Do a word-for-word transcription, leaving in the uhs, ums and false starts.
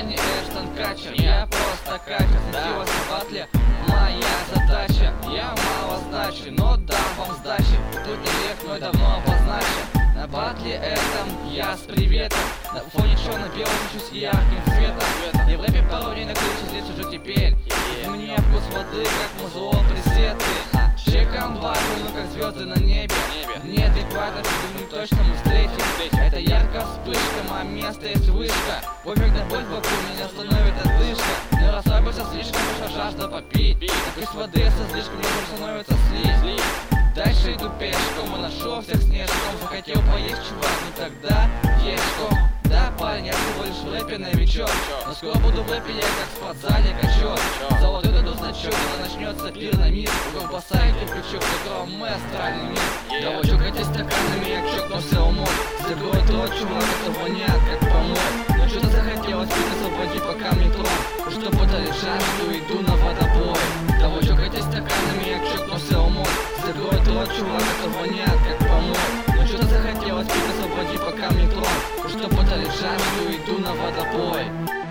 Я не Эштон Катчер, я просто катер. Светилась на батле моя задача. Я мало значу, но дам вам сдачи. Тут не век, но давно обозначен. На батле этом я с приветом. На фоне черно-белого ничусь ярким цветом. И в рэпе пародий на крыше здесь уже теперь. Мне вкус воды, как музло пресеты. Чеком батл, ну как звезды на небе. Неадекватно, думаю, точно мы встретим. Это яркая вспышка, мое место есть вышка. Пофиг на боль в боку, меня остановит отдышка. Не расслабься слишком, уж жажда попить. Вкус воды со слишком, мне становится слизь. Дальше иду пешком, и нашел всех снежком. Захотел поесть, чувак, ну тогда ешком. Да, парень, я всего лишь в рэпе новичок. Но скоро буду в рэпе, я как в спортзале качок. Золотой даду значок, когда начнется пир на мир. Кругом посадите крючок, в котором мы астральный мир. Да вот чокайте стаканами, я чокнулся умом. Закроет рот, чувак, это воняет, как помой. Но что-то захотелось пить, освободи пока мне трон. Что подали жажду, иду на водопой. Да вот чокайте стаканами, я чокнулся умом. Закроет рот, чувак, это воняет, как помой. Но что-то захотелось пить, освободи пока мне трон. Что подали жажду, иду на водопой.